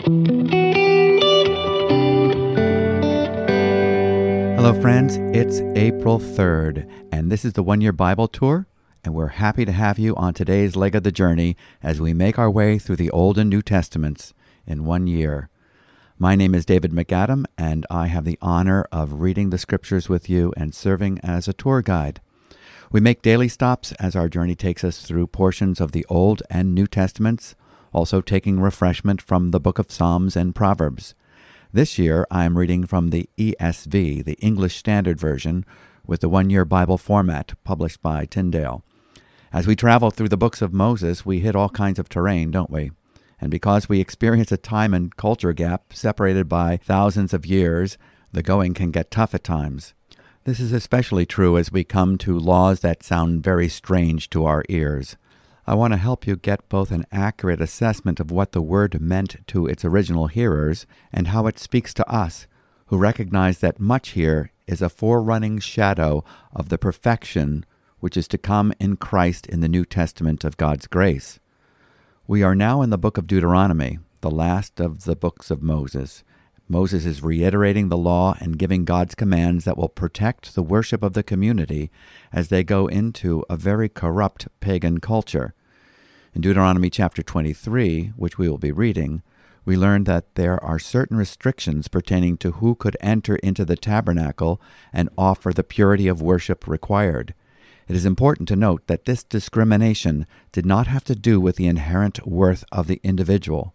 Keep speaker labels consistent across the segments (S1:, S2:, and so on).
S1: Hello friends, it's April 3rd, and this is the One Year Bible Tour, and we're happy to have you on today's leg of the journey as we make our way through the Old and New Testaments in 1 year. My name is David McAdam, and I have the honor of reading the scriptures with you and serving as a tour guide. We make daily stops as our journey takes us through portions of the Old and New Testaments, also taking refreshment from the book of Psalms and Proverbs. This year, I am reading from the ESV, the English Standard Version, with the 1 Year Bible format, published by Tyndale. As we travel through the books of Moses, we hit all kinds of terrain, don't we? And because we experience a time and culture gap separated by thousands of years, the going can get tough at times. This is especially true as we come to laws that sound very strange to our ears. I want to help you get both an accurate assessment of what the word meant to its original hearers and how it speaks to us, who recognize that much here is a forerunning shadow of the perfection which is to come in Christ in the New Testament of God's grace. We are now in the book of Deuteronomy, the last of the books of Moses. Moses is reiterating the law and giving God's commands that will protect the worship of the community as they go into a very corrupt pagan culture. In Deuteronomy chapter 23, which we will be reading, we learn that there are certain restrictions pertaining to who could enter into the tabernacle and offer the purity of worship required. It is important to note that this discrimination did not have to do with the inherent worth of the individual.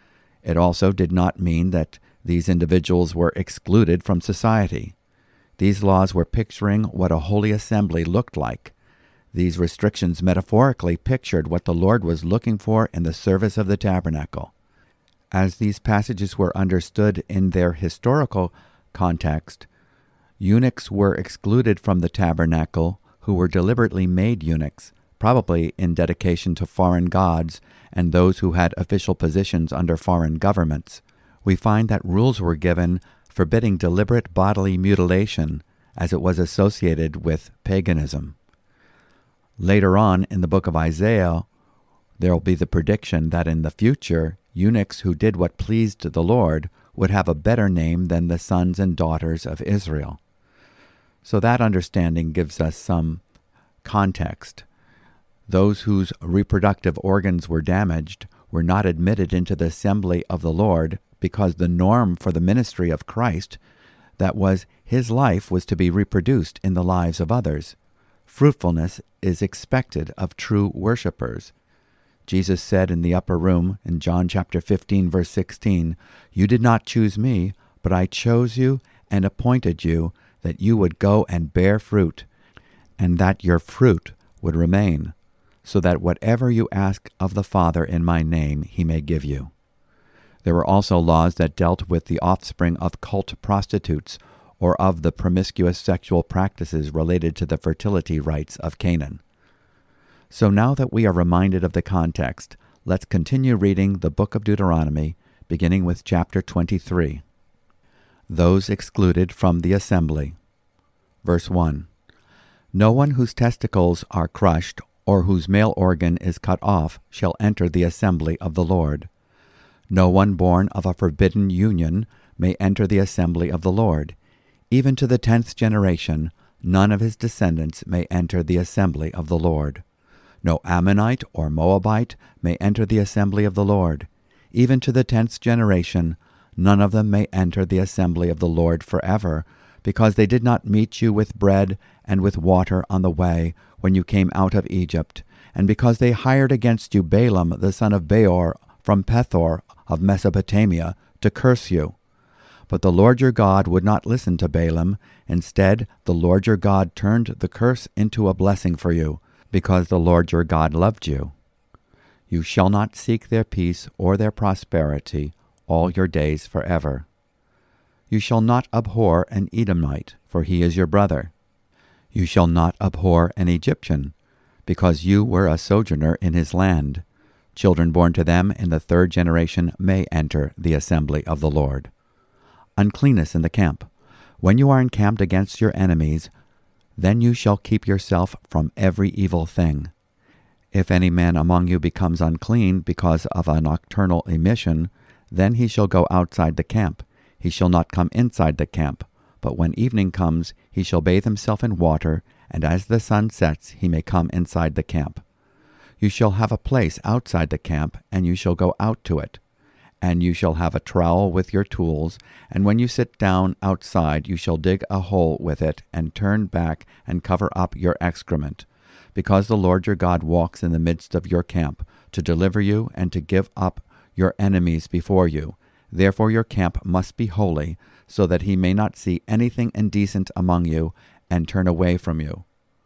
S1: It also did not mean that these individuals were excluded from society. These laws were picturing what a holy assembly looked like. These restrictions metaphorically pictured what the Lord was looking for in the service of the tabernacle. As these passages were understood in their historical context, eunuchs were excluded from the tabernacle who were deliberately made eunuchs, probably in dedication to foreign gods and those who had official positions under foreign governments. We find that rules were given forbidding deliberate bodily mutilation as it was associated with paganism. Later on in the book of Isaiah, there will be the prediction that in the future, eunuchs who did what pleased the Lord would have a better name than the sons and daughters of Israel. So that understanding gives us some context. Those whose reproductive organs were damaged were not admitted into the assembly of the Lord because the norm for the ministry of Christ, that was, his life was to be reproduced in the lives of others. Fruitfulness is expected of true worshipers. Jesus said in the upper room in John chapter 15, verse 16, "You did not choose me, but I chose you and appointed you that you would go and bear fruit, and that your fruit would remain, so that whatever you ask of the Father in my name he may give you." There were also laws that dealt with the offspring of cult prostitutes or of the promiscuous sexual practices related to the fertility rites of Canaan. So now that we are reminded of the context, let's continue reading the book of Deuteronomy, beginning with chapter 23. Those excluded from the assembly. Verse 1. No one whose testicles are crushed or whose male organ is cut off shall enter the assembly of the Lord. No one born of a forbidden union may enter the assembly of the Lord. Even to the 10th generation, none of his descendants may enter the assembly of the Lord. No Ammonite or Moabite may enter the assembly of the Lord. Even to the 10th generation, none of them may enter the assembly of the Lord forever, because they did not meet you with bread and with water on the way when you came out of Egypt, and because they hired against you Balaam the son of Beor from Pethor of Mesopotamia to curse you. But the Lord your God would not listen to Balaam. Instead, the Lord your God turned the curse into a blessing for you, because the Lord your God loved you. You shall not seek their peace or their prosperity all your days forever. You shall not abhor an Edomite, for he is your brother. You shall not abhor an Egyptian, because you were a sojourner in his land. Children born to them in the 3rd generation may enter the assembly of the Lord. Uncleanness in the camp. When you are encamped against your enemies, then you shall keep yourself from every evil thing. If any man among you becomes unclean because of a nocturnal emission, Then he shall go outside the camp. He shall not come inside the camp. But when evening comes, he shall bathe himself in water, and as the sun sets, he may come inside the camp. You shall have a place outside the camp, and you shall go out to it. And you shall have a trowel with your tools, and when you sit down outside, you shall dig a hole with it, and turn back and cover up your excrement, because the Lord your God walks in the midst of your camp, to deliver you and to give up your enemies before you. Therefore your camp must be holy, so that he may not see anything indecent among you, and turn away from you.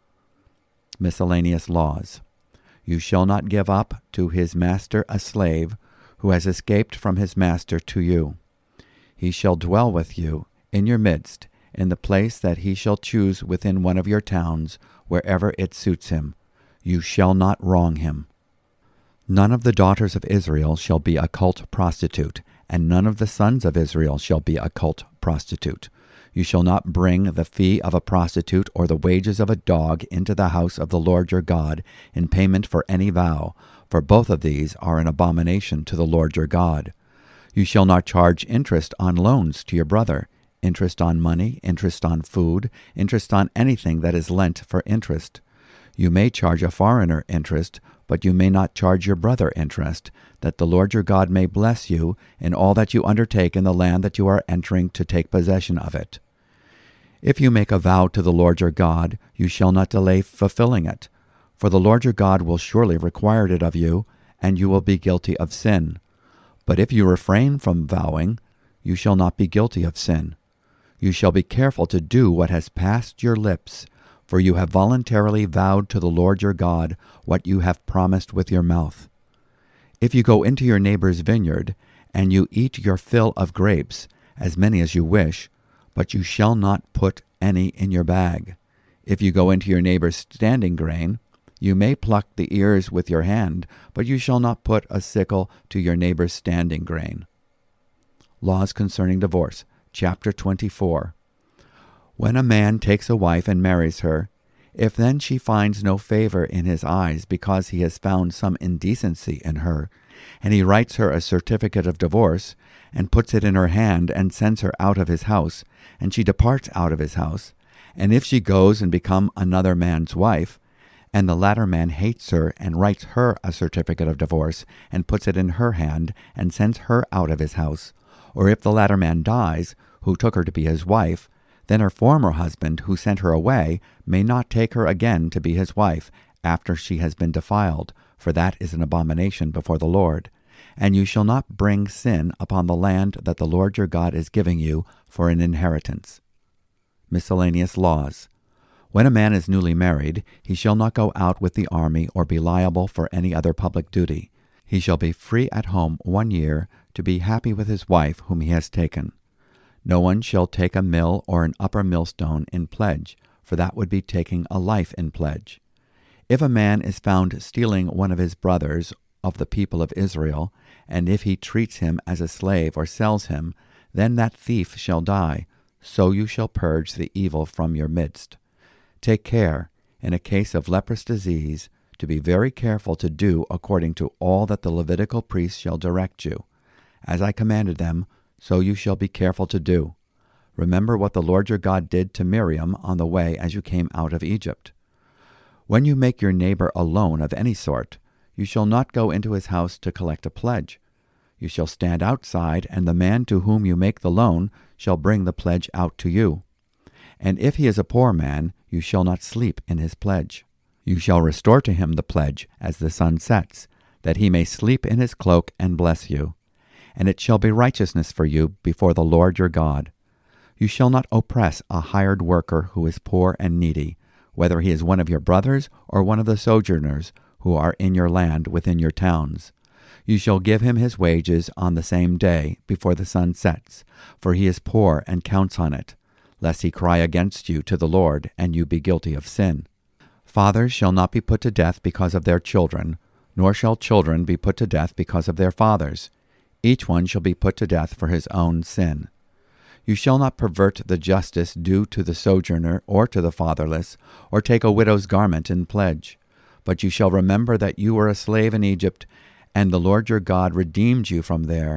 S1: Miscellaneous laws. You shall not give up to his master a slave who has escaped from his master to you. He shall dwell with you in your midst, in the place that he shall choose within one of your towns, wherever it suits him. You shall not wrong him. None of the daughters of Israel shall be a cult prostitute, and none of the sons of Israel shall be a cult prostitute. You shall not bring the fee of a prostitute or the wages of a dog into the house of the Lord your God in payment for any vow, for both of these are an abomination to the Lord your God. You shall not charge interest on loans to your brother, interest on money, interest on food, interest on anything that is lent for interest. You may charge a foreigner interest, but you may not charge your brother interest, that the Lord your God may bless you in all that you undertake in the land that you are entering to take possession of it. If you make a vow to the Lord your God, you shall not delay fulfilling it, for the Lord your God will surely require it of you, and you will be guilty of sin. But if you refrain from vowing, you shall not be guilty of sin. You shall be careful to do what has passed your lips, for you have voluntarily vowed to the Lord your God what you have promised with your mouth. If you go into your neighbor's vineyard, and you eat your fill of grapes, as many as you wish, but you shall not put any in your bag. If you go into your neighbor's standing grain, you may pluck the ears with your hand, but you shall not put a sickle to your neighbor's standing grain. Laws concerning divorce, chapter 24. When a man takes a wife and marries her, if then she finds no favor in his eyes because he has found some indecency in her, and he writes her a certificate of divorce, and puts it in her hand, and sends her out of his house, and she departs out of his house, and if she goes and become another man's wife, and the latter man hates her, and writes her a certificate of divorce, and puts it in her hand, and sends her out of his house, or if the latter man dies, who took her to be his wife, then her former husband, who sent her away, may not take her again to be his wife, after she has been defiled, for that is an abomination before the Lord. And you shall not bring sin upon the land that the Lord your God is giving you for an inheritance. Miscellaneous laws. When a man is newly married, he shall not go out with the army or be liable for any other public duty. He shall be free at home 1 year to be happy with his wife whom he has taken. No one shall take a mill or an upper millstone in pledge, for that would be taking a life in pledge. If a man is found stealing one of his brothers of the people of Israel, and if he treats him as a slave or sells him, then that thief shall die, so you shall purge the evil from your midst. Take care, in a case of leprous disease, to be very careful to do according to all that the Levitical priests shall direct you. As I commanded them, so you shall be careful to do. Remember what the Lord your God did to Miriam on the way as you came out of Egypt. When you make your neighbor a loan of any sort, you shall not go into his house to collect a pledge. You shall stand outside, and the man to whom you make the loan shall bring the pledge out to you. And if he is a poor man, you shall not sleep in his pledge. You shall restore to him the pledge as the sun sets, that he may sleep in his cloak and bless you. And it shall be righteousness for you before the Lord your God. You shall not oppress a hired worker who is poor and needy, whether he is one of your brothers or one of the sojourners who are in your land within your towns. You shall give him his wages on the same day before the sun sets, for he is poor and counts on it, lest he cry against you to the Lord, and you be guilty of sin. Fathers shall not be put to death because of their children, nor shall children be put to death because of their fathers. Each one shall be put to death for his own sin. You shall not pervert the justice due to the sojourner or to the fatherless, or take a widow's garment in pledge. But you shall remember that you were a slave in Egypt, and the Lord your God redeemed you from there.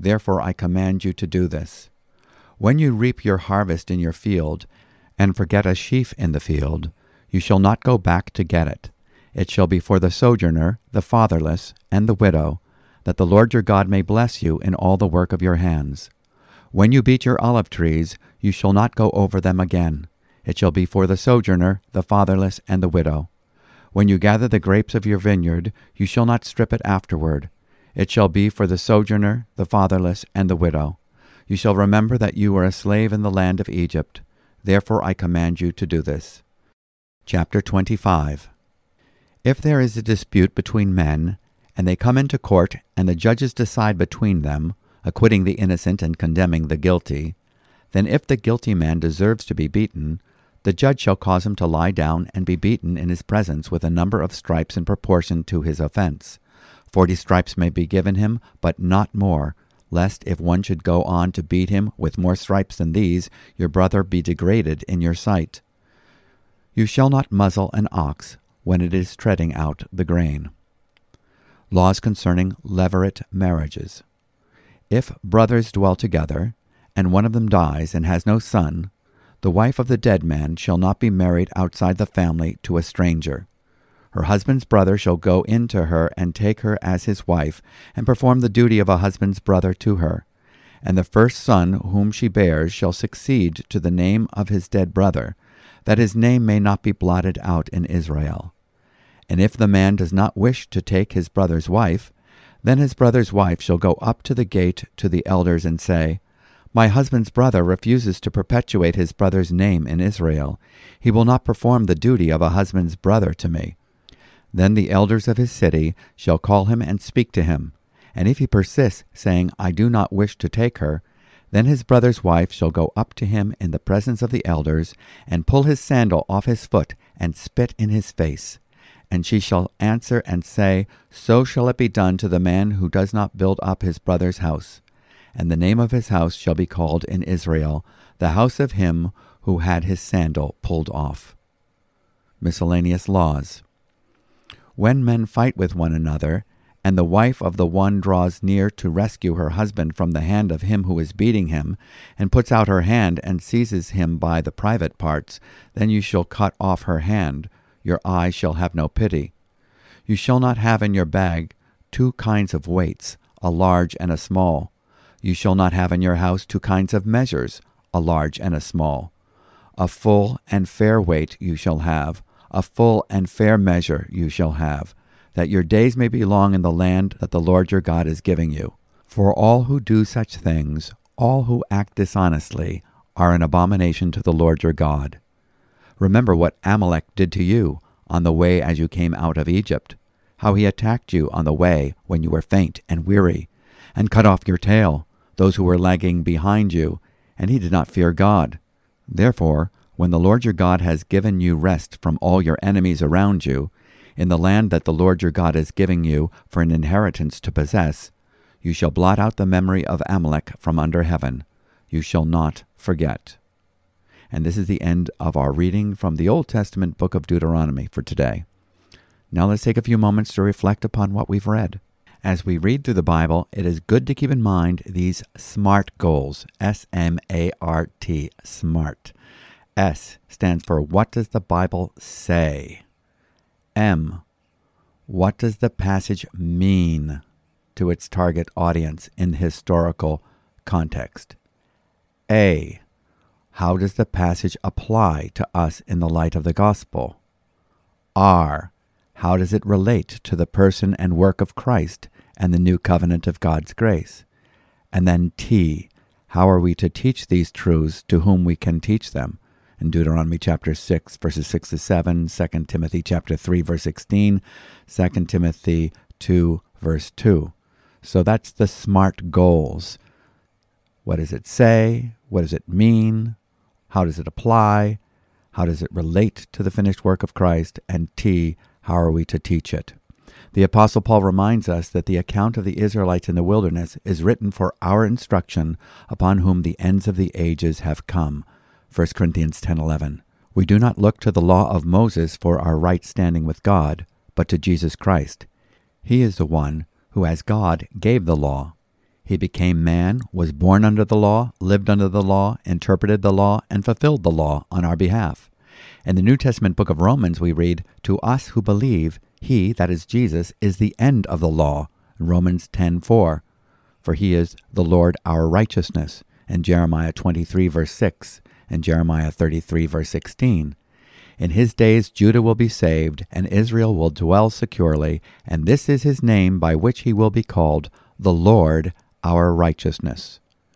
S1: Therefore I command you to do this. When you reap your harvest in your field, and forget a sheaf in the field, you shall not go back to get it. It shall be for the sojourner, the fatherless, and the widow, that the Lord your God may bless you in all the work of your hands. When you beat your olive trees, you shall not go over them again. It shall be for the sojourner, the fatherless, and the widow. When you gather the grapes of your vineyard, you shall not strip it afterward. It shall be for the sojourner, the fatherless, and the widow. You shall remember that you were a slave in the land of Egypt. Therefore I command you to do this. Chapter 25. If there is a dispute between men, and they come into court, and the judges decide between them, acquitting the innocent and condemning the guilty, then if the guilty man deserves to be beaten, the judge shall cause him to lie down and be beaten in his presence with a number of stripes in proportion to his offense. 40 stripes may be given him, but not more, lest if one should go on to beat him with more stripes than these, your brother be degraded in your sight. You shall not muzzle an ox when it is treading out the grain. Laws concerning levirate marriages. If brothers dwell together, and one of them dies and has no son, the wife of the dead man shall not be married outside the family to a stranger. Her husband's brother shall go in to her and take her as his wife, and perform the duty of a husband's brother to her. And the first son whom she bears shall succeed to the name of his dead brother, that his name may not be blotted out in Israel. And if the man does not wish to take his brother's wife, then his brother's wife shall go up to the gate to the elders and say, My husband's brother refuses to perpetuate his brother's name in Israel. He will not perform the duty of a husband's brother to me. Then the elders of his city shall call him and speak to him. And if he persists, saying, I do not wish to take her, then his brother's wife shall go up to him in the presence of the elders, and pull his sandal off his foot, and spit in his face. And she shall answer and say, So shall it be done to the man who does not build up his brother's house. And the name of his house shall be called in Israel, the house of him who had his sandal pulled off. Miscellaneous laws. When men fight with one another, and the wife of the one draws near to rescue her husband from the hand of him who is beating him, and puts out her hand and seizes him by the private parts, then you shall cut off her hand. Your eye shall have no pity. You shall not have in your bag 2 kinds of weights, a large and a small. You shall not have in your house 2 kinds of measures, a large and a small. A full and fair weight you shall have, a full and fair measure you shall have, that your days may be long in the land that the Lord your God is giving you. For all who do such things, all who act dishonestly, are an abomination to the Lord your God. Remember what Amalek did to you on the way as you came out of Egypt, how he attacked you on the way when you were faint and weary, and cut off your tail, those who were lagging behind you, and he did not fear God. Therefore, when the Lord your God has given you rest from all your enemies around you, in the land that the Lord your God is giving you for an inheritance to possess, you shall blot out the memory of Amalek from under heaven. You shall not forget. And this is the end of our reading from the Old Testament book of Deuteronomy for today. Now let's take a few moments to reflect upon what we've read. As we read through the Bible, it is good to keep in mind these SMART goals, S-M-A-R-T, SMART. S stands for what does the Bible say? M, what does the passage mean to its target audience in historical context? A, how does the passage apply to us in the light of the gospel? R, how does it relate to the person and work of Christ and the new covenant of God's grace? And then T, how are we to teach these truths to whom we can teach them? In Deuteronomy chapter 6, verses 6 to 7, 2 Timothy chapter 3, verse 16, 2 Timothy 2, verse 2. So that's the SMART goals. What does it say? What does it mean? How does it apply? How does it relate to the finished work of Christ? And T, how are we to teach it? The Apostle Paul reminds us that the account of the Israelites in the wilderness is written for our instruction, upon whom the ends of the ages have come. 1 Corinthians 10:11. We do not look to the law of Moses for our right standing with God, but to Jesus Christ. He is the one who, as God, gave the law. He became man, was born under the law, lived under the law, interpreted the law, and fulfilled the law on our behalf. In the New Testament book of Romans, we read, "To us who believe, he, that is Jesus, is the end of the law." Romans 10:4. For he is the Lord our righteousness. In Jeremiah 23, verse 6, and Jeremiah 33, verse 16. In his days Judah will be saved, and Israel will dwell securely, and this is his name by which he will be called, the Lord our righteousness.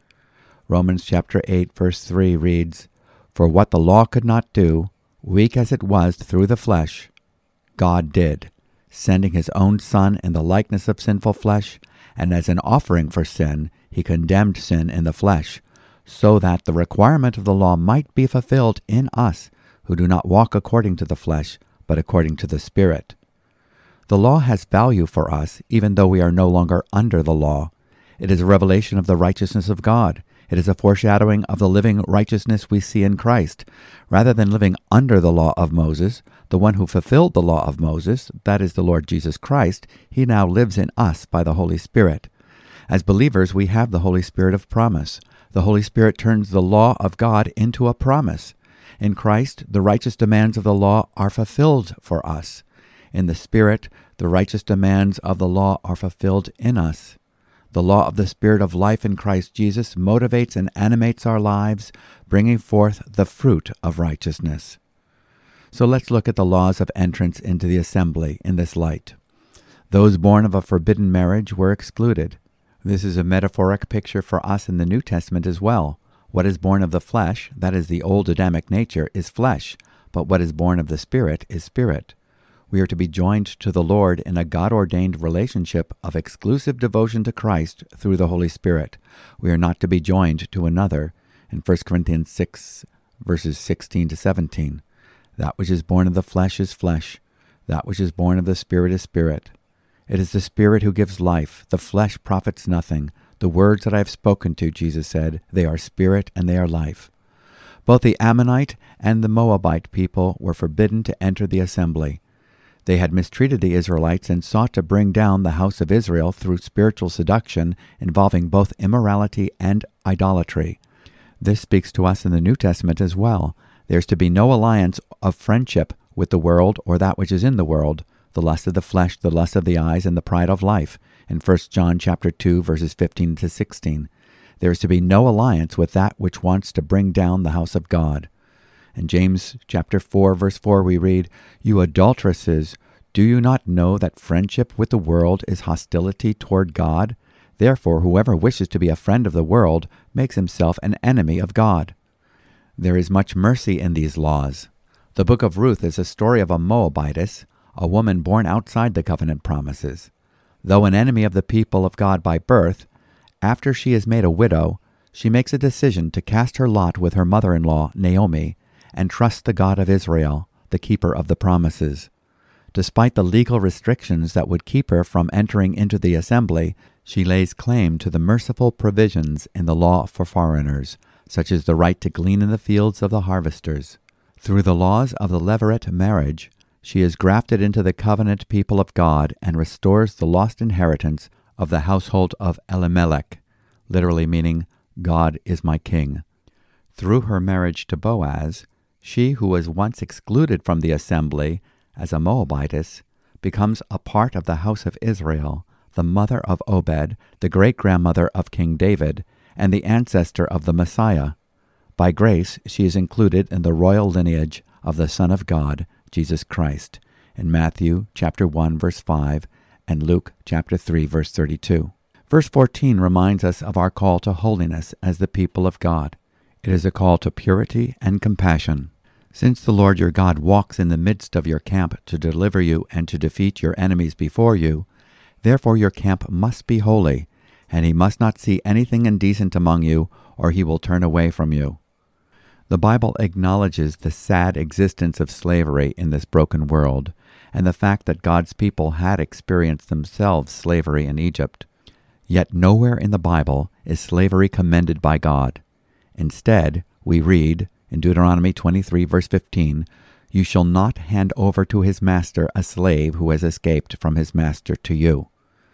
S1: Romans chapter 8, verse 3 reads, "For what the law could not do, weak as it was through the flesh, God did, sending his own Son in the likeness of sinful flesh, and as an offering for sin, he condemned sin in the flesh, so that the requirement of the law might be fulfilled in us, who do not walk according to the flesh, but according to the Spirit." The law has value for us, even though we are no longer under the law. It is a revelation of the righteousness of God. It is a foreshadowing of the living righteousness we see in Christ. Rather than living under the law of Moses, the one who fulfilled the law of Moses, that is the Lord Jesus Christ, he now lives in us by the Holy Spirit. As believers, we have the Holy Spirit of promise. The Holy Spirit turns the law of God into a promise. In Christ, the righteous demands of the law are fulfilled for us. In the Spirit, the righteous demands of the law are fulfilled in us. The law of the Spirit of life in Christ Jesus motivates and animates our lives, bringing forth the fruit of righteousness. So let's look at the laws of entrance into the assembly in this light. Those born of a forbidden marriage were excluded. This is a metaphoric picture for us in the New Testament as well. What is born of the flesh, that is the old Adamic nature, is flesh, but what is born of the Spirit is spirit. We are to be joined to the Lord in a God-ordained relationship of exclusive devotion to Christ through the Holy Spirit. We are not to be joined to another. In 1 Corinthians 6, verses 16 to 17, "That which is born of the flesh is flesh. That which is born of the Spirit is spirit. It is the Spirit who gives life. The flesh profits nothing. The words that I have spoken to," Jesus said, "they are spirit and they are life." Both the Ammonite and the Moabite people were forbidden to enter the assembly. They had mistreated the Israelites and sought to bring down the house of Israel through spiritual seduction involving both immorality and idolatry. This speaks to us in the New Testament as well. There is to be no alliance of friendship with the world or that which is in the world, the lust of the flesh, the lust of the eyes, and the pride of life, in 1 John chapter 2, verses 15 to 16. There is to be no alliance with that which wants to bring down the house of God. In James chapter 4, verse 4, we read, "You adulteresses, do you not know that friendship with the world is hostility toward God? Therefore, whoever wishes to be a friend of the world makes himself an enemy of God." There is much mercy in these laws. The book of Ruth is a story of a Moabitess, a woman born outside the covenant promises. Though an enemy of the people of God by birth, after she is made a widow, she makes a decision to cast her lot with her mother-in-law, Naomi, and trust the God of Israel, the keeper of the promises. Despite the legal restrictions that would keep her from entering into the assembly, she lays claim to the merciful provisions in the law for foreigners, such as the right to glean in the fields of the harvesters. Through the laws of the Levirate marriage, she is grafted into the covenant people of God and restores the lost inheritance of the household of Elimelech, literally meaning, "God is my king." Through her marriage to Boaz, she who was once excluded from the assembly as a Moabitess becomes a part of the house of Israel, the mother of Obed, the great-grandmother of King David, and the ancestor of the Messiah. By grace, she is included in the royal lineage of the Son of God, Jesus Christ, in Matthew chapter 1, verse 5, and Luke chapter 3, verse 32. Verse 14 reminds us of our call to holiness as the people of God. It is a call to purity and compassion. Since the Lord your God walks in the midst of your camp to deliver you and to defeat your enemies before you, therefore your camp must be holy, and he must not see anything indecent among you, or he will turn away from you. The Bible acknowledges the sad existence of slavery in this broken world, and the fact that God's people had experienced themselves slavery in Egypt. Yet nowhere in the Bible is slavery commended by God. Instead, we read in Deuteronomy 23, verse 15, "You shall not hand over to his master a slave who has escaped from his master to you."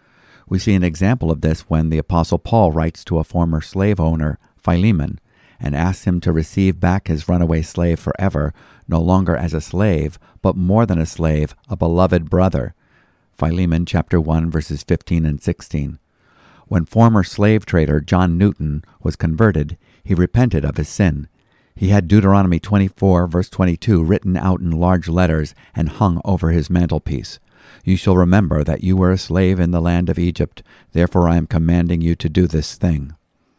S1: We see an example of this when the Apostle Paul writes to a former slave owner, Philemon, and asks him to receive back his runaway slave forever, no longer as a slave, but more than a slave, a beloved brother. Philemon chapter 1, verses 15 and 16. When former slave trader John Newton was converted, he repented of his sin. He had Deuteronomy 24, verse 22 written out in large letters and hung over his mantelpiece. You shall remember that you were a slave in the land of Egypt, therefore I am commanding you to do this thing.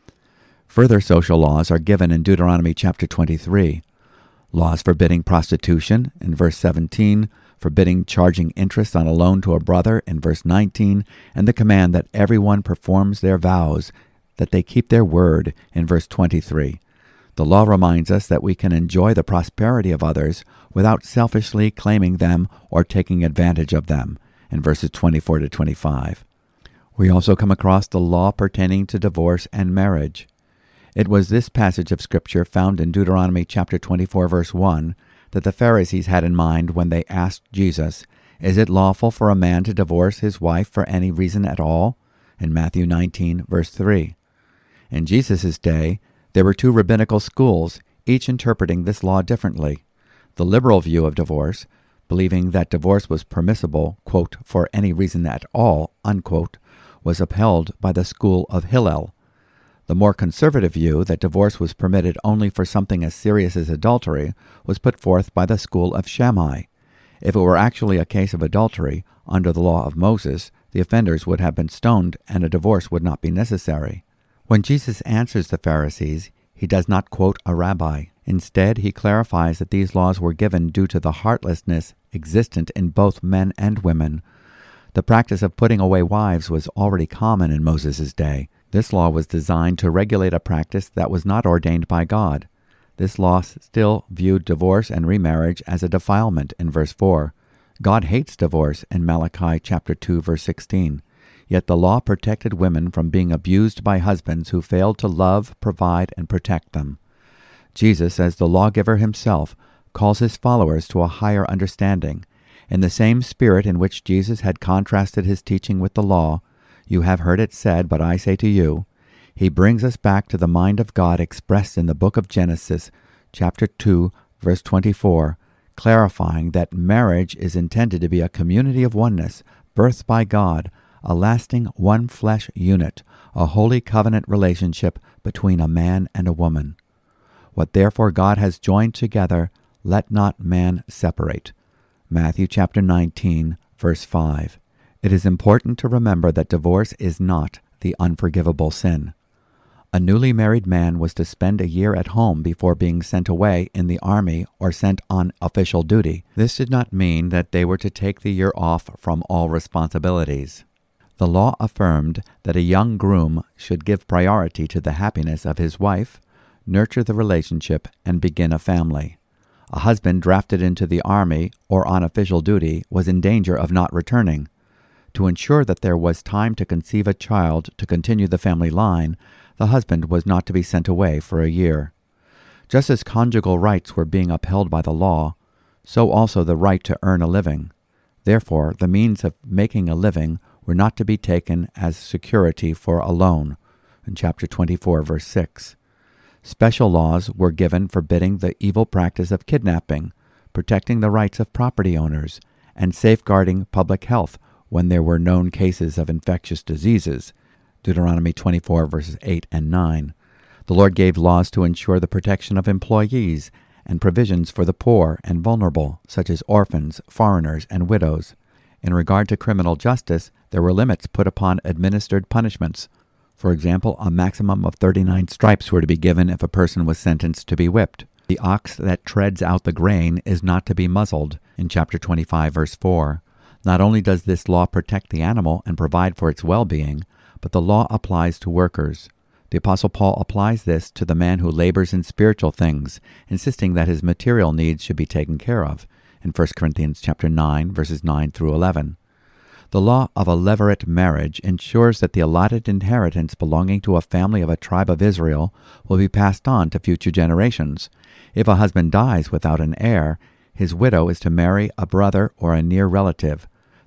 S1: Further social laws are given in Deuteronomy chapter 23. Laws forbidding prostitution in verse 17, forbidding charging interest on a loan to a brother in verse 19, and the command that everyone performs their vows, that they keep their word in verse 23. The law reminds us that we can enjoy the prosperity of others without selfishly claiming them or taking advantage of them in verses 24 to 25. We also come across the law pertaining to divorce and marriage. It was this passage of Scripture found in Deuteronomy chapter 24, verse 1, that the Pharisees had in mind when they asked Jesus, "Is it lawful for a man to divorce his wife for any reason at all?" in Matthew 19, verse 3. In Jesus' day, there were two rabbinical schools, each interpreting this law differently. The liberal view of divorce, believing that divorce was permissible, quote, "for any reason at all," unquote, was upheld by the school of Hillel. The more conservative view that divorce was permitted only for something as serious as adultery was put forth by the school of Shammai. If it were actually a case of adultery, under the law of Moses, the offenders would have been stoned and a divorce would not be necessary. When Jesus answers the Pharisees, he does not quote a rabbi. Instead, he clarifies that these laws were given due to the heartlessness existent in both men and women. The practice of putting away wives was already common in Moses' day. This law was designed to regulate a practice that was not ordained by God. This law still viewed divorce and remarriage as a defilement in verse 4. God hates divorce in Malachi chapter 2, verse 16. Yet the law protected women from being abused by husbands who failed to love, provide, and protect them. Jesus, as the lawgiver himself, calls his followers to a higher understanding. In the same spirit in which Jesus had contrasted his teaching with the law, "You have heard it said, but I say to you," he brings us back to the mind of God expressed in the book of Genesis, chapter 2, verse 24, clarifying that marriage is intended to be a community of oneness, birthed by God, a lasting one-flesh unit, a holy covenant relationship between a man and a woman. What therefore God has joined together, let not man separate. Matthew chapter 19, verse 5. It is important to remember that divorce is not the unforgivable sin. A newly married man was to spend a year at home before being sent away in the army or sent on official duty. This did not mean that they were to take the year off from all responsibilities. The law affirmed that a young groom should give priority to the happiness of his wife, nurture the relationship, and begin a family. A husband drafted into the army or on official duty was in danger of not returning. To ensure that there was time to conceive a child to continue the family line, the husband was not to be sent away for a year. Just as conjugal rights were being upheld by the law, so also the right to earn a living. Therefore, the means of making a living were not to be taken as security for a loan, in chapter 24, verse 6. Special laws were given forbidding the evil practice of kidnapping, protecting the rights of property owners, and safeguarding public health when there were known cases of infectious diseases, Deuteronomy 24, verses 8 and 9. The Lord gave laws to ensure the protection of employees and provisions for the poor and vulnerable, such as orphans, foreigners, and widows. In regard to criminal justice, there were limits put upon administered punishments. For example, a maximum of 39 stripes were to be given if a person was sentenced to be whipped. The ox that treads out the grain is not to be muzzled, in chapter 25, verse 4. Not only does this law protect the animal and provide for its well-being, but the law applies to workers. The Apostle Paul applies this to the man who labors in spiritual things, insisting that his material needs should be taken care of, in 1 Corinthians chapter 9, verses 9 through 11. The law of a levirate marriage ensures that the allotted inheritance belonging to a family of a tribe of Israel will be passed on to future generations. If a husband dies without an heir, his widow is to marry a brother or a near relative.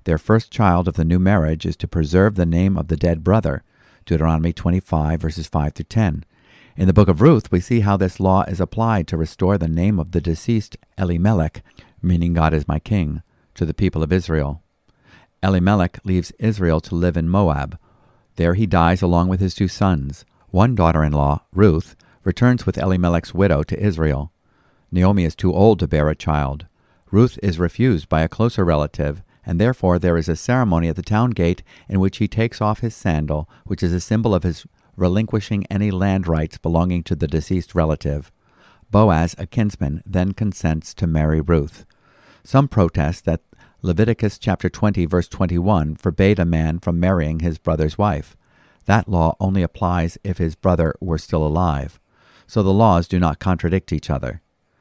S1: Their first child of the new marriage is to preserve the name of the dead brother, Deuteronomy 25, verses 5 through 10. In the book of Ruth, we see how this law is applied to restore the name of the deceased Elimelech, meaning God is my king, to the people of Israel. Elimelech leaves Israel to live in Moab. There he dies along with his 2 sons. One daughter-in-law, Ruth, returns with Elimelech's widow to Israel. Naomi is too old to bear a child. Ruth is refused by a closer relative, and therefore there is a ceremony at the town gate in which he takes off his sandal, which is a symbol of his relinquishing any land rights belonging to the deceased relative. Boaz, a kinsman, then consents to marry Ruth. Some protest that Leviticus chapter 20, verse 21 forbade a man from marrying his brother's wife. That law only applies if his brother were still alive, so the laws do not contradict each other.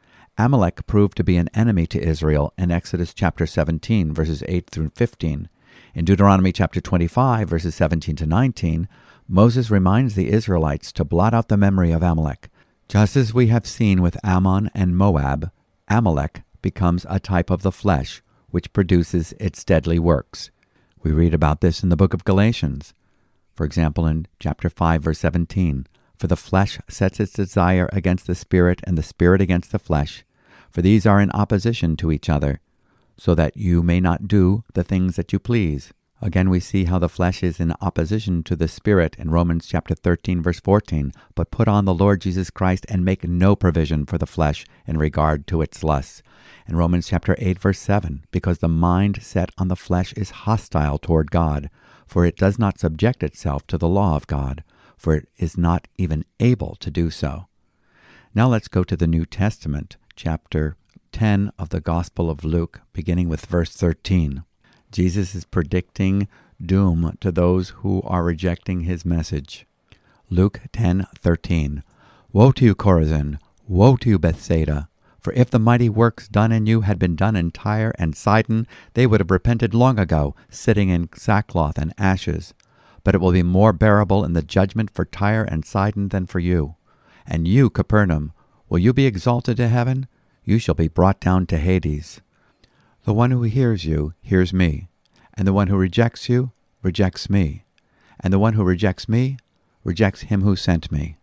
S1: Amalek proved to be an enemy to Israel in Exodus chapter 17, verses 8 through 15. In Deuteronomy chapter 25, verses 17 to 19, Moses reminds the Israelites to blot out the memory of Amalek. Just as we have seen with Ammon and Moab, Amalek becomes a type of the flesh, which produces its deadly works. We read about this in the book of Galatians. For example, in chapter 5, verse 17, "For the flesh sets its desire against the Spirit, and the Spirit against the flesh. For these are in opposition to each other, so that you may not do the things that you please." Again, we see how the flesh is in opposition to the Spirit in Romans chapter 13, verse 14. "But put on the Lord Jesus Christ, and make no provision for the flesh in regard to its lusts." In Romans chapter 8, verse 7, "Because the mind set on the flesh is hostile toward God, for it does not subject itself to the law of God, for it is not even able to do so." Now let's go to the New Testament, chapter 10 of the Gospel of Luke, beginning with verse 13. Jesus is predicting doom to those who are rejecting his message. Luke 10:13. "Woe to you, Chorazin! Woe to you, Bethsaida! For if the mighty works done in you had been done in Tyre and Sidon, they would have repented long ago, sitting in sackcloth and ashes. But it will be more bearable in the judgment for Tyre and Sidon than for you. And you, Capernaum, will you be exalted to heaven? You shall be brought down to Hades. The one who hears you hears me, and the one who rejects you rejects me, and the one who rejects me rejects him who sent me."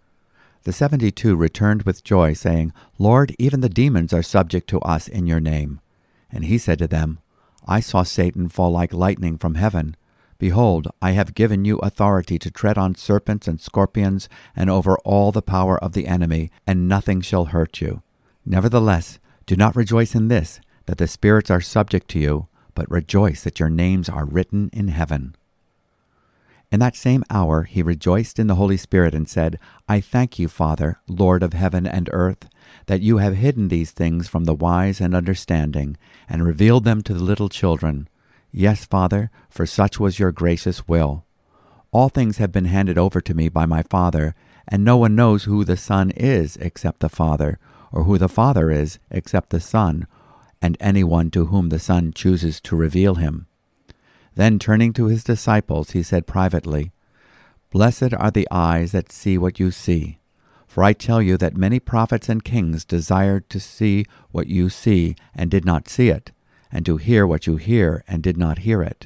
S1: The 72 returned with joy, saying, "Lord, even the demons are subject to us in your name." And he said to them, "I saw Satan fall like lightning from heaven. Behold, I have given you authority to tread on serpents and scorpions, and over all the power of the enemy, and nothing shall hurt you. Nevertheless, do not rejoice in this, that the spirits are subject to you, but rejoice that your names are written in heaven." In that same hour he rejoiced in the Holy Spirit and said, "I thank you, Father, Lord of heaven and earth, that you have hidden these things from the wise and understanding, and revealed them to the little children. Yes, Father, for such was your gracious will. All things have been handed over to me by my Father, and no one knows who the Son is except the Father, or who the Father is except the Son, and anyone to whom the Son chooses to reveal him." Then turning to his disciples, he said privately, "Blessed are the eyes that see what you see. For I tell you that many prophets and kings desired to see what you see and did not see it, and to hear what you hear and did not hear it."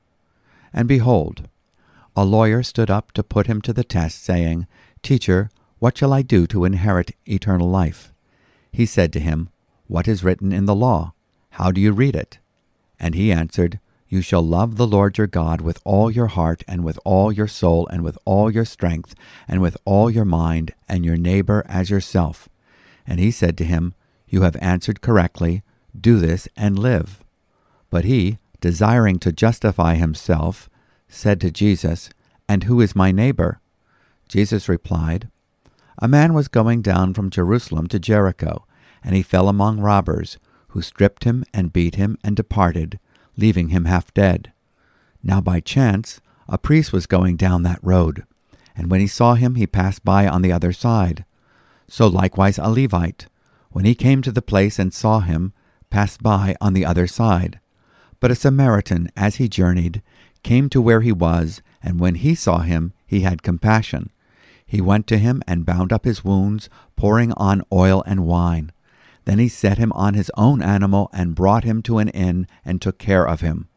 S1: And behold, a lawyer stood up to put him to the test, saying, "Teacher, what shall I do to inherit eternal life?" He said to him, "What is written in the law? How do you read it?" And he answered, "You shall love the Lord your God with all your heart, and with all your soul, and with all your strength, and with all your mind, and your neighbor as yourself." And he said to him, "You have answered correctly. Do this and live." But he, desiring to justify himself, said to Jesus, "And who is my neighbor?" Jesus replied, "A man was going down from Jerusalem to Jericho, and he fell among robbers, who stripped him and beat him and departed, leaving him half dead. Now by chance a priest was going down that road, and when he saw him he passed by on the other side. So likewise a Levite, when he came to the place and saw him, passed by on the other side. But a Samaritan, as he journeyed, came to where he was, and when he saw him he had compassion. He went to him and bound up his wounds, pouring on oil and wine. Then he set him on his own animal and brought him to an inn and took care of him.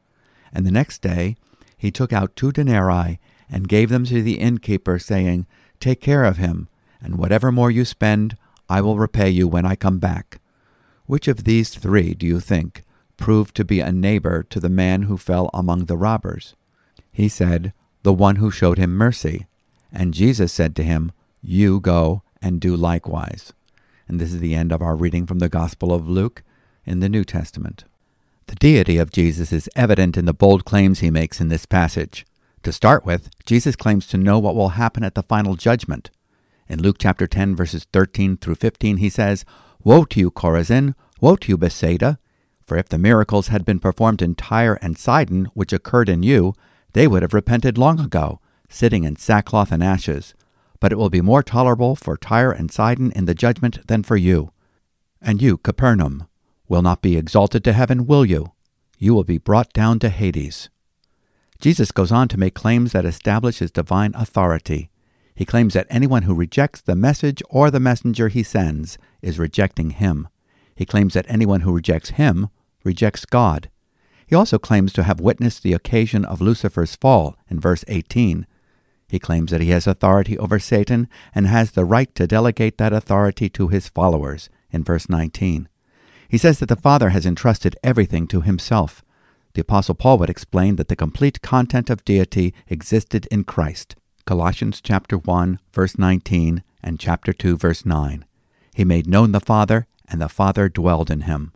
S1: And the next day he took out 2 denarii and gave them to the innkeeper, saying, Take care of him, and whatever more you spend, I will repay you when I come back. Which of these 3, do you think, proved to be a neighbor to the man who fell among the robbers? He said, The one who showed him mercy. And Jesus said to him, You go and do likewise. And this is the end of our reading from the Gospel of Luke in the New Testament. The deity of Jesus is evident in the bold claims he makes in this passage. To start with, Jesus claims to know what will happen at the final judgment. In Luke chapter 10, verses 13 through 15, he says, Woe to you, Chorazin! Woe to you, Bethsaida! For if the miracles had been performed in Tyre and Sidon, which occurred in you, they would have repented long ago, sitting in sackcloth and ashes. But it will be more tolerable for Tyre and Sidon in the judgment than for you. And you, Capernaum, will not be exalted to heaven, will you? You will be brought down to Hades. Jesus goes on to make claims that establish his divine authority. He claims that anyone who rejects the message or the messenger he sends is rejecting him. He claims that anyone who rejects him rejects God. He also claims to have witnessed the occasion of Lucifer's fall in verse 18. He claims that he has authority over Satan and has the right to delegate that authority to his followers in verse 19. He says that the Father has entrusted everything to himself. The Apostle Paul would explain that the complete content of deity existed in Christ. Colossians chapter 1, verse 19, and chapter 2, verse 9. He made known the Father, and the Father dwelled in him.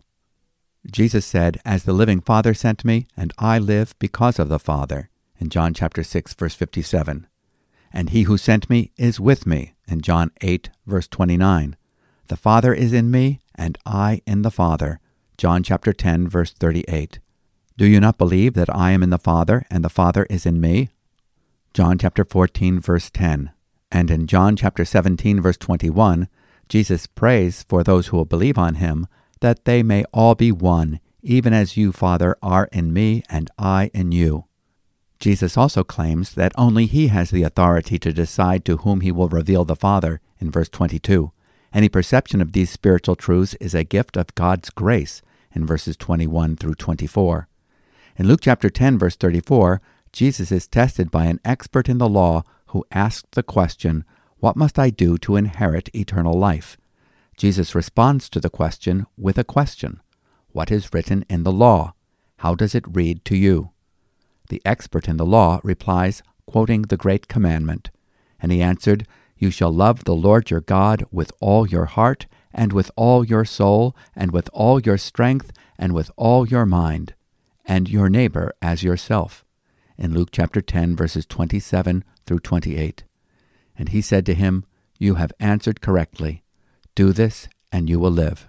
S1: Jesus said, As the living Father sent me, and I live because of the Father, in John chapter 6, verse 57. And he who sent me is with me, in John 8, verse 29. The Father is in me, and I in the Father, John chapter 10, verse 38. Do you not believe that I am in the Father, and the Father is in me? John chapter 14, verse 10. And in John chapter 17, verse 21, Jesus prays for those who will believe on him, that they may all be one, even as you, Father, are in me, and I in you. Jesus also claims that only he has the authority to decide to whom he will reveal the Father, in verse 22. Any perception of these spiritual truths is a gift of God's grace, in verses 21 through 24. In Luke chapter 10, verse 34, Jesus is tested by an expert in the law who asked the question, What must I do to inherit eternal life? Jesus responds to the question with a question. What is written in the law? How does it read to you? The expert in the law replies, quoting the great commandment. And he answered, You shall love the Lord your God with all your heart, and with all your soul, and with all your strength, and with all your mind, and your neighbor as yourself. In Luke chapter 10, verses 27 through 28. And he said to him, You have answered correctly. Do this, and you will live.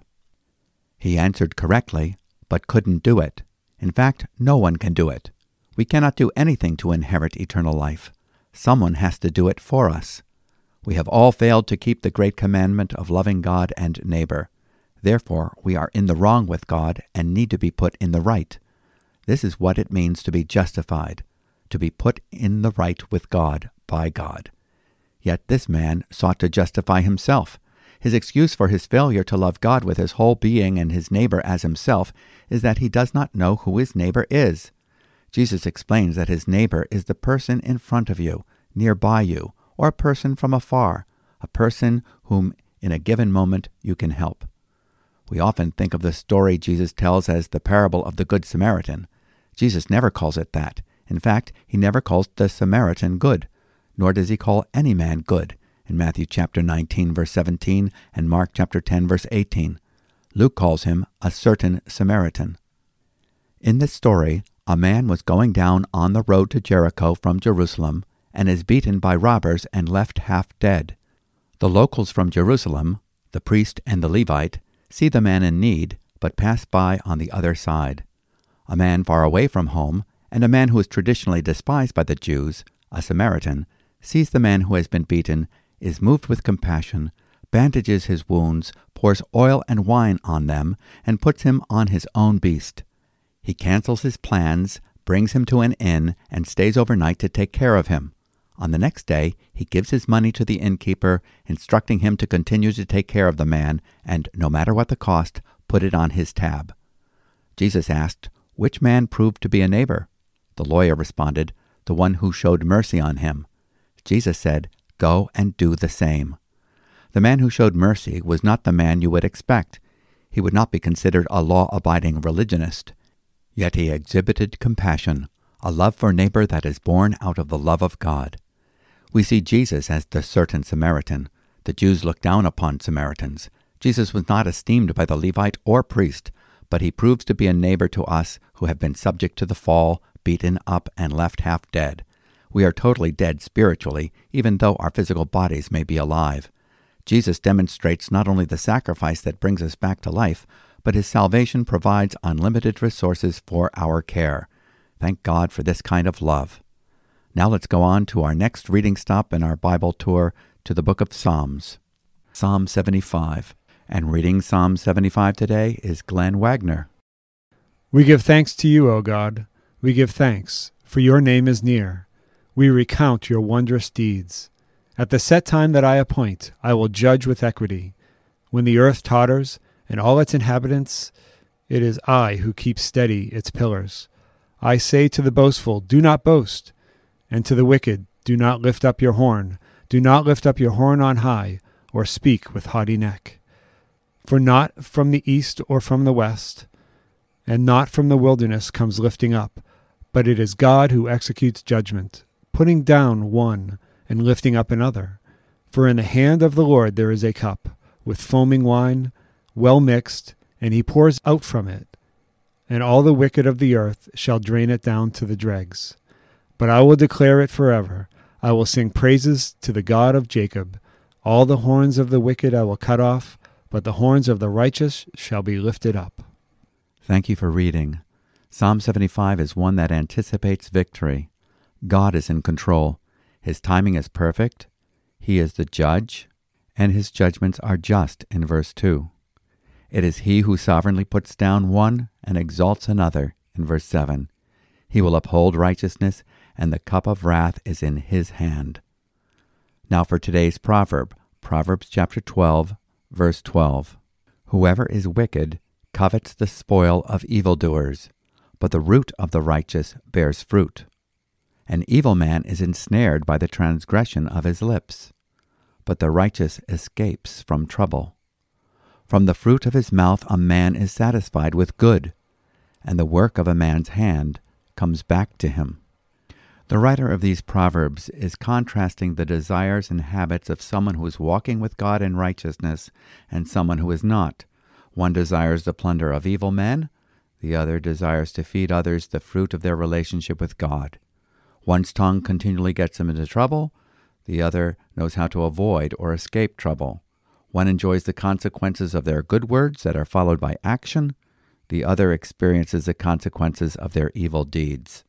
S1: He answered correctly, but couldn't do it. In fact, no one can do it. We cannot do anything to inherit eternal life. Someone has to do it for us. We have all failed to keep the great commandment of loving God and neighbor. Therefore, we are in the wrong with God and need to be put in the right. This is what it means to be justified, to be put in the right with God by God. Yet this man sought to justify himself. His excuse for his failure to love God with his whole being and his neighbor as himself is that he does not know who his neighbor is. Jesus explains that his neighbor is the person in front of you, nearby you, or a person from afar, a person whom in a given moment you can help. We often think of the story Jesus tells as the parable of the Good Samaritan. Jesus never calls it that. In fact, he never calls the Samaritan good, nor does he call any man good, in Matthew chapter 19, verse 17, and Mark chapter 10, verse 18. Luke calls him a certain Samaritan. In this story, a man was going down on the road to Jericho from Jerusalem and is beaten by robbers and left half dead. The locals from Jerusalem, the priest and the Levite, see the man in need, but pass by on the other side. A man far away from home, and a man who is traditionally despised by the Jews, a Samaritan, sees the man who has been beaten, is moved with compassion, bandages his wounds, pours oil and wine on them, and puts him on his own beast. He cancels his plans, brings him to an inn, and stays overnight to take care of him. On the next day, he gives his money to the innkeeper, instructing him to continue to take care of the man, and, no matter what the cost, put it on his tab. Jesus asked, Which man proved to be a neighbor? The lawyer responded, "The one who showed mercy on him." Jesus said, "Go and do the same." The man who showed mercy was not the man you would expect. He would not be considered a law-abiding religionist. Yet he exhibited compassion, a love for neighbor that is born out of the love of God. We see Jesus as the certain Samaritan. The Jews looked down upon Samaritans. Jesus was not esteemed by the Levite or priest, but he proves to be a neighbor to us who have been subject to the fall, beaten up, and left half dead. We are totally dead spiritually, even though our physical bodies may be alive. Jesus demonstrates not only the sacrifice that brings us back to life, but his salvation provides unlimited resources for our care. Thank God for this kind of love. Now let's go on to our next reading stop in our Bible tour to the book of Psalms. Psalm 75. And reading Psalm 75 today is Glenn Wagner.
S2: We give thanks to you, O God. We give thanks, for your name is near. We recount your wondrous deeds. At the set time that I appoint, I will judge with equity. When the earth totters, and all its inhabitants, it is I who keep steady its pillars. I say to the boastful, do not boast, and to the wicked, do not lift up your horn. Do not lift up your horn on high, or speak with haughty neck. For not from the east or from the west, and not from the wilderness comes lifting up, but it is God who executes judgment, putting down one and lifting up another. For in the hand of the Lord there is a cup, with foaming wine, well mixed, and he pours out from it, and all the wicked of the earth shall drain it down to the dregs. But I will declare it forever. I will sing praises to the God of Jacob. All the horns of the wicked I will cut off, but the horns of the righteous shall be lifted up.
S1: Thank you for reading. Psalm 75 is one that anticipates victory. God is in control. His timing is perfect. He is the judge, and his judgments are just in verse 2. It is he who sovereignly puts down one and exalts another in verse 7. He will uphold righteousness, and the cup of wrath is in his hand. Now for today's proverb, Proverbs chapter 12, verse 12. Whoever is wicked covets the spoil of evildoers, but the root of the righteous bears fruit. An evil man is ensnared by the transgression of his lips, but the righteous escapes from trouble. From the fruit of his mouth a man is satisfied with good, and the work of a man's hand comes back to him. The writer of these proverbs is contrasting the desires and habits of someone who is walking with God in righteousness and someone who is not. One desires the plunder of evil men, the other desires to feed others the fruit of their relationship with God. One's tongue continually gets him into trouble, the other knows how to avoid or escape trouble. One enjoys the consequences of their good words that are followed by action, the other experiences the consequences of their evil deeds.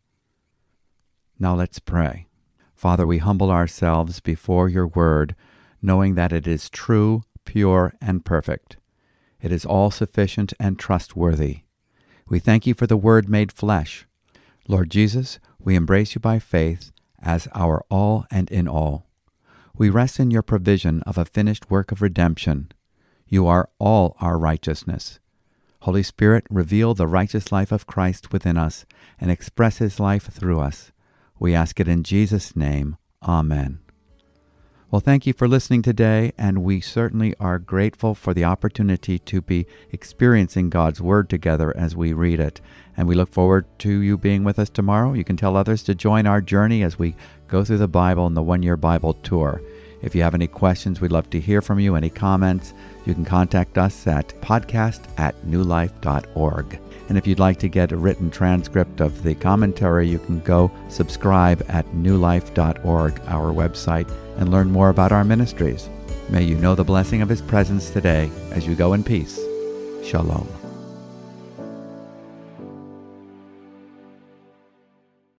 S1: Now let's pray. Father, we humble ourselves before your word, knowing that it is true, pure, and perfect. It is all sufficient and trustworthy. We thank you for the word made flesh. Lord Jesus, we embrace you by faith as our all and in all. We rest in your provision of a finished work of redemption. You are all our righteousness. Holy Spirit, reveal the righteous life of Christ within us and express his life through us. We ask it in Jesus' name. Amen. Well, thank you for listening today, and we certainly are grateful for the opportunity to be experiencing God's Word together as we read it. And we look forward to you being with us tomorrow. You can tell others to join our journey as we go through the Bible in the one-year Bible tour. If you have any questions, we'd love to hear from you. Any comments, you can contact us at podcast@newlife.org. And if you'd like to get a written transcript of the commentary, you can go subscribe at newlife.org, our website, and learn more about our ministries. May you know the blessing of his presence today as you go in peace. Shalom.